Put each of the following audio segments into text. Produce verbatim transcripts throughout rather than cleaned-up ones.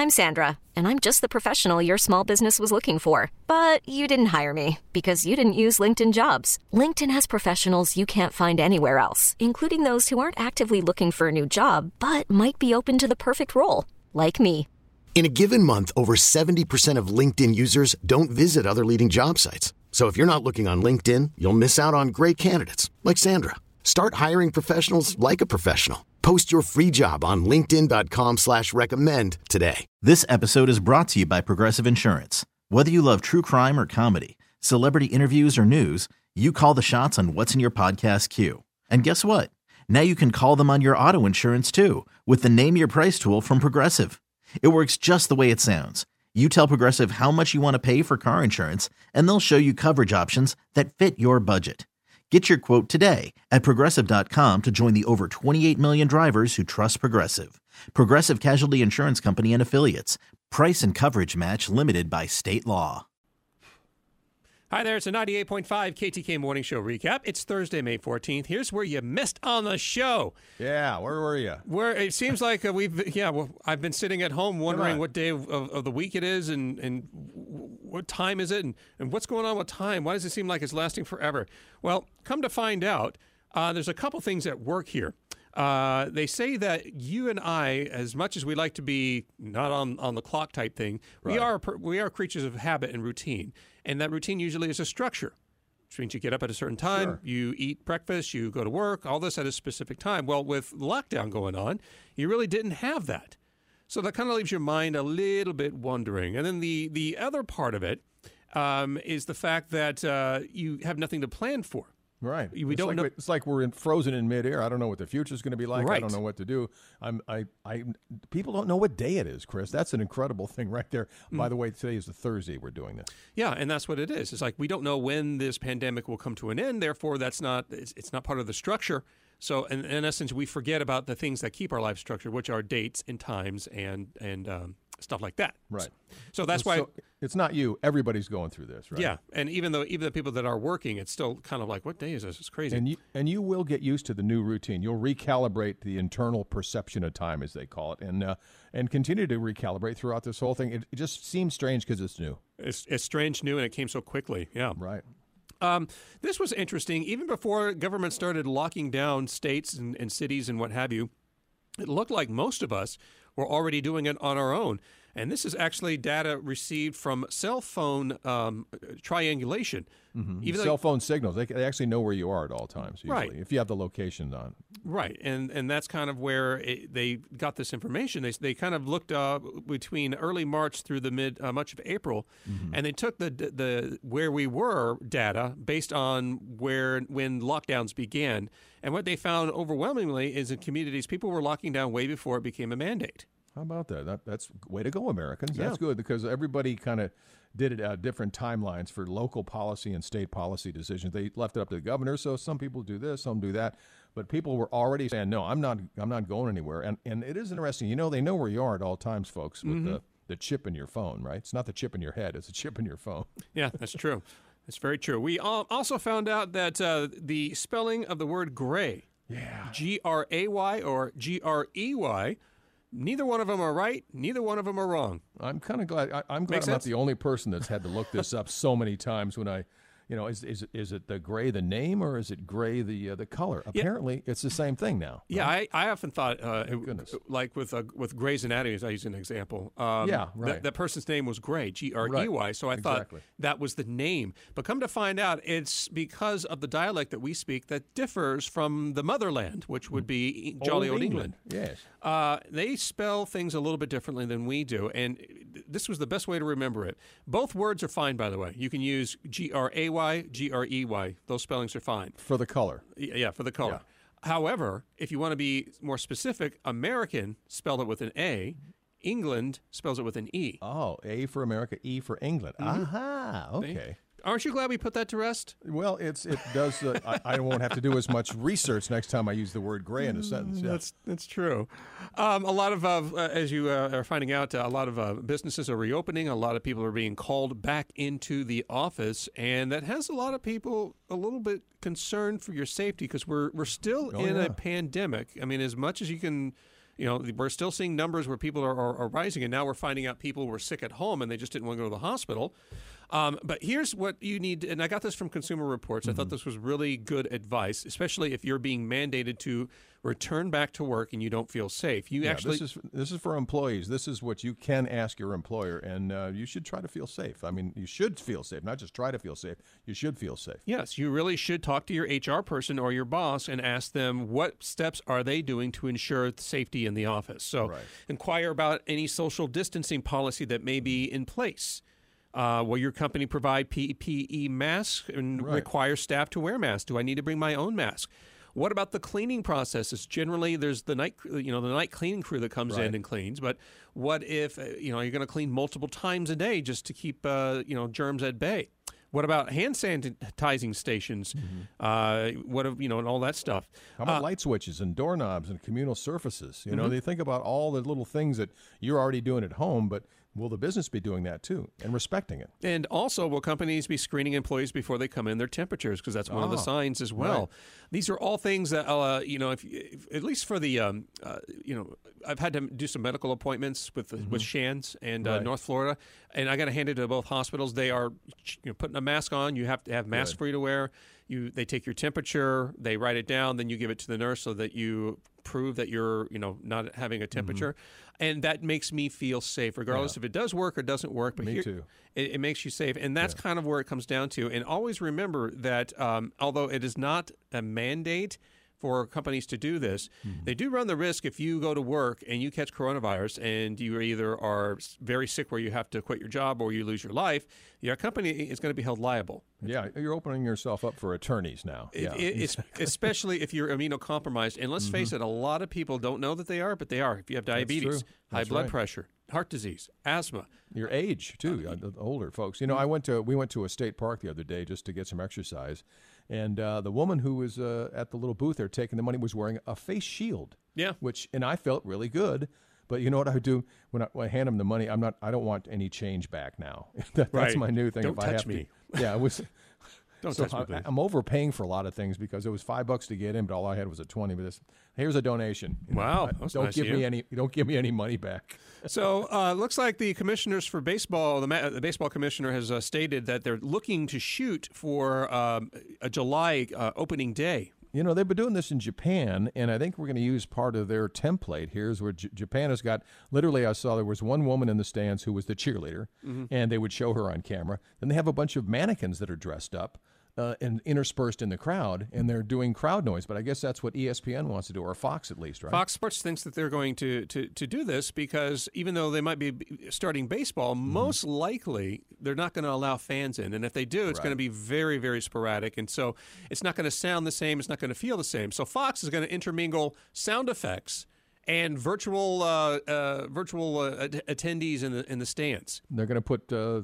I'm Sandra, and I'm just the professional your small business was looking for. But you didn't hire me because you didn't use LinkedIn Jobs. LinkedIn has professionals you can't find anywhere else, including those who aren't actively looking for a new job, but might be open to the perfect role, like me. In a given month, over seventy percent of LinkedIn users don't visit other leading job sites. So if you're not looking on LinkedIn, you'll miss out on great candidates like Sandra. Start hiring professionals like a professional. Post your free job on linkedin dot com slash recommend today. This episode is brought to you by Progressive Insurance. Whether you love true crime or comedy, celebrity interviews or news, you call the shots on what's in your podcast queue. And guess what? Now you can call them on your auto insurance too with the Name Your Price tool from Progressive. It works just the way it sounds. You tell Progressive how much you want to pay for car insurance, and they'll show you coverage options that fit your budget. Get your quote today at Progressive dot com to join the over twenty-eight million drivers who trust Progressive. Progressive Casualty Insurance Company and Affiliates. Price and coverage match limited by state law. Hi there, it's a ninety-eight point five K T K Morning Show recap. It's Thursday, May fourteenth. Here's where you missed on the show. Yeah, where were you? Where it seems like uh, we've, yeah, well, I've been sitting at home wondering what day of, of, of the week it is and, and what time is it and, and what's going on with time. Why does it seem like it's lasting forever? Well, come to find out, uh, there's a couple things at work here. Uh, they say that you and I, as much as we like to be not on, on the clock type thing, right. we are we are creatures of habit and routine. And that routine usually is a structure, which means you get up at a certain time, sure. you eat breakfast, you go to work, all this at a specific time. Well, with lockdown going on, you really didn't have that. So that kind of leaves your mind a little bit wondering. And then the, the other part of it um, is the fact that uh, you have nothing to plan for. Right. We it's don't like know. It's like we're in, frozen in midair. I don't know what the future is going to be like. Right. I don't know what to do. I'm. I. I. People don't know what day it is, Chris. That's an incredible thing right there. Mm. By the way, today is the Thursday we're doing this. Yeah, and that's what it is. It's like we don't know when this pandemic will come to an end. Therefore, that's not. It's, it's not part of the structure. So, in, in essence, we forget about the things that keep our life structured, which are dates and times and and um, stuff like that. Right. So that's so, why so it's not you. Everybody's going through this, right? Yeah, and even though even the people that are working, it's still kind of like, what day is this? It's crazy. And you and you will get used to the new routine. You'll recalibrate the internal perception of time, as they call it, and uh, and continue to recalibrate throughout this whole thing. It, it just seems strange because it's new. It's it's strange, new, and it came so quickly. Yeah. Right. Um, this was interesting. Even before government started locking down states and, and cities and what have you, it looked like most of us were already doing it on our own. And this is actually data received from cell phone um, triangulation. Mm-hmm. Even cell though, phone signals, they, they actually know where you are at all times, usually, right. if you have the location on. Right, and and that's kind of where it, they got this information. They they kind of looked uh, between early March through the mid uh, much of April, mm-hmm. and they took the the where we were data based on where when lockdowns began. And what they found overwhelmingly is in communities, people were locking down way before it became a mandate. How about that? that that's way to go, Americans. Yeah. That's good because everybody kind of did it at different timelines for local policy and state policy decisions. They left it up to the governor, so some people do this, some do that. But people were already saying, no, I'm not I'm not going anywhere. And and it is interesting. You know, they know where you are at all times, folks, with mm-hmm. the, the chip in your phone, right? It's not the chip in your head. It's a chip in your phone. Yeah, that's true. That's very true. We also found out that uh, the spelling of the word gray, yeah. G R A Y or G R E Y, neither one of them are right. Neither one of them are wrong. I'm kind of glad. I, I'm glad Makes I'm sense? not the only person that's had to look this up so many times when I, you know, is is is it the gray the name or is it gray the uh, the color? Yeah. Apparently, it's the same thing now. Yeah, right? I, I often thought, uh, Goodness. like with uh, with Grey's Anatomy, as I use an example. Um, Yeah, right. That, that person's name was Gray, G R E Y. Right. So I Exactly. thought that was the name. But come to find out, it's because of the dialect that we speak that differs from the motherland, which would be Jolly Old England. England. Yes. Uh, they spell things a little bit differently than we do, and this was the best way to remember it. Both words are fine, by the way. You can use G R A Y, G R E Y. Those spellings are fine. For the color. Y- Yeah, for the color. Yeah. However, if you want to be more specific, American spelled it with an A. England spells it with an E. Oh, A for America, E for England. Mm-hmm. Aha, okay. Aren't you glad we put that to rest? Well, it's it does. Uh, I, I won't have to do as much research next time I use the word gray in a sentence. Yeah. That's that's true. Um, a lot of, uh, as you uh, are finding out, uh, a lot of uh, businesses are reopening. A lot of people are being called back into the office, and that has a lot of people a little bit concerned for your safety because we're we're still Oh, in yeah. a pandemic. I mean, as much as you can You know, we're still seeing numbers where people are, are, are rising, and now we're finding out people were sick at home and they just didn't want to go to the hospital. Um, but here's what you need, and I got this from Consumer Reports. Mm-hmm. I thought this was really good advice, especially if you're being mandated to return back to work and you don't feel safe. You yeah, actually this is this is for employees. This is what you can ask your employer, and uh, you should try to feel safe. I mean, you should feel safe, not just try to feel safe. You should feel safe. Yes, you really should talk to your H R person or your boss and ask them what steps are they doing to ensure safety in the office. So right. inquire about any social distancing policy that may be in place. Uh, will your company provide P P E masks and right. require staff to wear masks? Do I need to bring my own mask? What about the cleaning processes? Generally, there's the night, you know, the night cleaning crew that comes right. in and cleans. But what if, you know, you're going to clean multiple times a day just to keep, uh, you know, germs at bay? What about hand sanitizing stations? Mm-hmm. Uh, what if, you know, and all that stuff? How about uh, light switches and doorknobs and communal surfaces? You know, mm-hmm. they think about all the little things that you're already doing at home, but will the business be doing that too and respecting it? And also, will companies be screening employees before they come in their temperatures? Because that's one oh, of the signs as well. Right. These are all things that, uh, you know, if, if at least for the, um, uh, you know, I've had to do some medical appointments with mm-hmm. with Shands and uh, right. North Florida, and I got to hand it to both hospitals. They are, you know, putting a mask on. You have to have masks for you to wear. You, they take your temperature, they write it down, then you give it to the nurse so that you prove that you're, you know, not having a temperature. Mm-hmm. And that makes me feel safe, regardless yeah. if it does work or doesn't work. But me here, too. It, it makes you safe. And that's yeah. kind of where it comes down to. And always remember that um, although it is not a mandate for companies to do this, mm-hmm. they do run the risk if you go to work and you catch coronavirus and you either are very sick where you have to quit your job or you lose your life, your company is going to be held liable. Yeah, you're opening yourself up for attorneys now. It, yeah. it, it's, especially if you're immunocompromised. And let's mm-hmm. face it, a lot of people don't know that they are, but they are. If you have diabetes, high blood right. pressure, heart disease, asthma. Your age, too, uh, the older folks. You know, I went to we went to a state park the other day just to get some exercise. And uh, the woman who was uh, at the little booth there taking the money was wearing a face shield. Yeah. Which, and I felt really good. But you know what I would do when I, when I hand them the money? I'm not. I don't want any change back now. that, right. That's my new thing. Don't if touch I have me. To, yeah, it was. Don't so touch me, please. I, I'm overpaying for a lot of things because it was five bucks to get in, but all I had was a twenty. But this, here's a donation. You wow, know, that's don't nice give of me you. any. Don't give me any money back. So uh, looks like the commissioners for baseball, the, ma- the baseball commissioner has uh, stated that they're looking to shoot for um, a July uh, opening day. You know, they've been doing this in Japan, and I think we're going to use part of their template. Here's where J- Japan has got, literally I saw there was one woman in the stands who was the cheerleader, mm-hmm. and they would show her on camera. Then they have a bunch of mannequins that are dressed up uh, and interspersed in the crowd, and they're doing crowd noise. But I guess that's what E S P N wants to do, or Fox at least, right? Fox Sports thinks that they're going to, to, to do this because even though they might be starting baseball, mm-hmm. most likely they're not going to allow fans in. And if they do, it's right. going to be very, very sporadic. And so it's not going to sound the same. It's not going to feel the same. So Fox is going to intermingle sound effects and virtual uh, uh, virtual uh, attendees in the in the stands. They're going to put uh,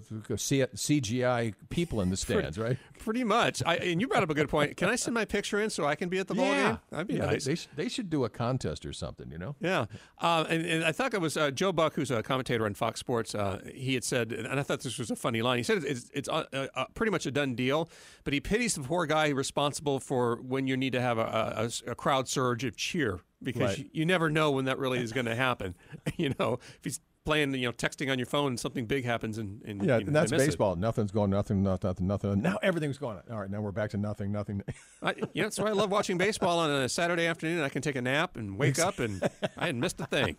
C G I people in the stands, pretty, right? Pretty much. I, and you brought up a good point. Can I send my picture in so I can be at the ball yeah. game? That'd be yeah, nice. They, they, sh- they should do a contest or something, you know? Yeah. Uh, and, and I thought it was uh, Joe Buck, who's a commentator on Fox Sports. Uh, he had said, and I thought this was a funny line. He said it's, it's uh, uh, pretty much a done deal, but he pities the poor guy responsible for when you need to have a, a, a crowd surge of cheer. Because right. you, you never know when that really is going to happen. You know, if he's playing, you know, texting on your phone and something big happens and, and yeah, you know, and that's they miss baseball. It. Nothing's going, nothing, nothing, nothing, nothing. Now everything's going. All right, now we're back to nothing, nothing. I, yeah, that's why I love watching baseball on a Saturday afternoon. I can take a nap and wake up and I hadn't missed a thing.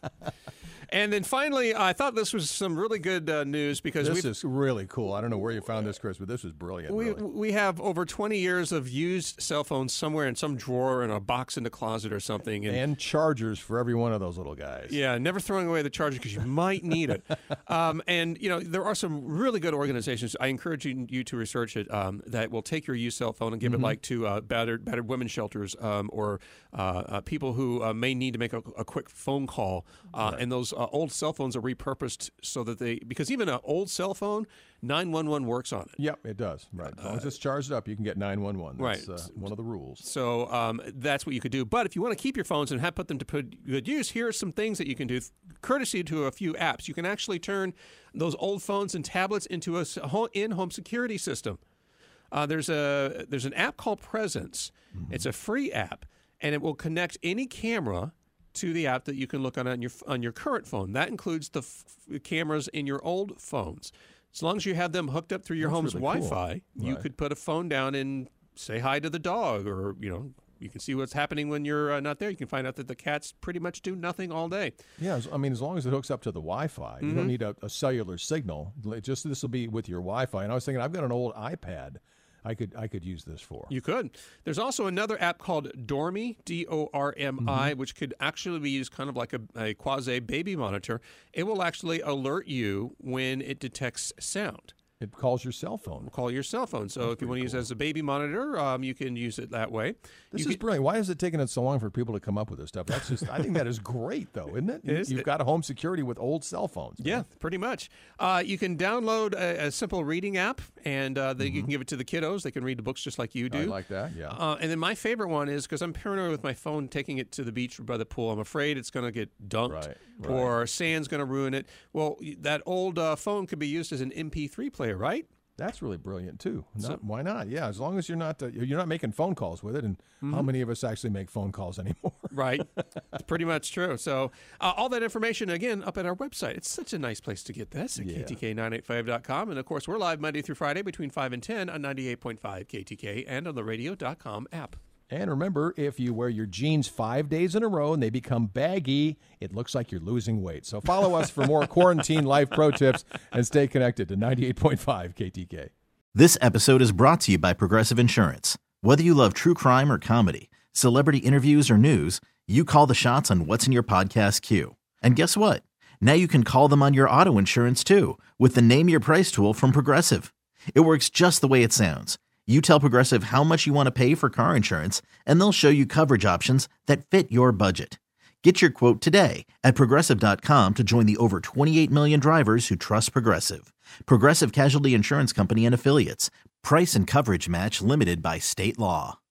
And then finally, I thought this was some really good uh, news because this is really cool. I don't know where you found this, Chris, but this is brilliant. We really. we have over twenty years of used cell phones somewhere in some drawer in a box in the closet or something, and, and chargers for every one of those little guys. Yeah, never throwing away the charger because you might need it. Um, and you know there are some really good organizations. I encourage you, you to research it um, that will take your used cell phone and give mm-hmm. it like to uh, battered battered women's shelters um, or uh, uh, people who uh, may need to make a, a quick phone call. Uh, right. And those uh, old cell phones are repurposed so that they, because even an old cell phone, nine one one works on it. Yep, it does. Right. As long as it's charged up, you can get nine one one. That's right. uh, one of the rules. So um, that's what you could do. But if you want to keep your phones and have put them to put good use, here are some things that you can do, courtesy to a few apps. You can actually turn those old phones and tablets into a in-home security system. Uh, there's a there's an app called Presence. Mm-hmm. It's a free app, and it will connect any camera to the app that you can look on on your on your current phone. That includes the f- cameras in your old phones. As long as you have them hooked up through your That's home's really cool. Wi-Fi, you Right. could put a phone down and say hi to the dog, or you know, you can see what's happening when you're uh, not there. You can find out that the cats pretty much do nothing all day. Yeah, as- I mean, as long as it hooks up to the Wi-Fi, you don't need a, a cellular signal. It Just this will be with your Wi-Fi. And I was thinking, I've got an old iPad. I could I could use this for. You could. There's also another app called Dormi, D O R M I, Mm-hmm. which could actually be used kind of like a, a quasi baby monitor. It will actually alert you when it detects sound. It calls your cell phone. Call your cell phone. So if you want to use it as a baby monitor, um, you can use it that way. This You is can- brilliant. Why is it taking it so long for people to come up with this stuff? That's just I think that is great, though, isn't it? It is. You've got a home security with old cell phones. Yeah, pretty much. Uh, you can download a, a simple reading app, and uh, the, you can give it to the kiddos. They can read the books just like you do. I like that. Yeah. Uh, and then my favorite one is because I'm paranoid with my phone taking it to the beach or by the pool. I'm afraid it's going to get dunked Right, right. or sand's going to ruin it. Well, that old uh, phone could be used as an M P three player, right? That's really brilliant too. Not, So- why not? Yeah, as long as you're not uh, you're not making phone calls with it. And how many of us actually make phone calls anymore? Right. It's pretty much true. So uh, all that information, again, up at our website. It's such a nice place to get this at Yeah. K T K nine eighty-five dot com. And, of course, we're live Monday through Friday between five and ten on ninety-eight point five K T K and on the radio dot com app. And remember, if you wear your jeans five days in a row and they become baggy, it looks like you're losing weight. So follow us for more quarantine life pro tips and stay connected to ninety-eight point five K T K. This episode is brought to you by Progressive Insurance. Whether you love true crime or comedy, celebrity interviews or news, you call the shots on what's in your podcast queue. And guess what? Now you can call them on your auto insurance too with the Name Your Price tool from Progressive. It works just the way it sounds. You tell Progressive how much you want to pay for car insurance, and they'll show you coverage options that fit your budget. Get your quote today at Progressive dot com to join the over twenty-eight million drivers who trust Progressive. Progressive Casualty Insurance Company and Affiliates. Price and coverage match limited by state law.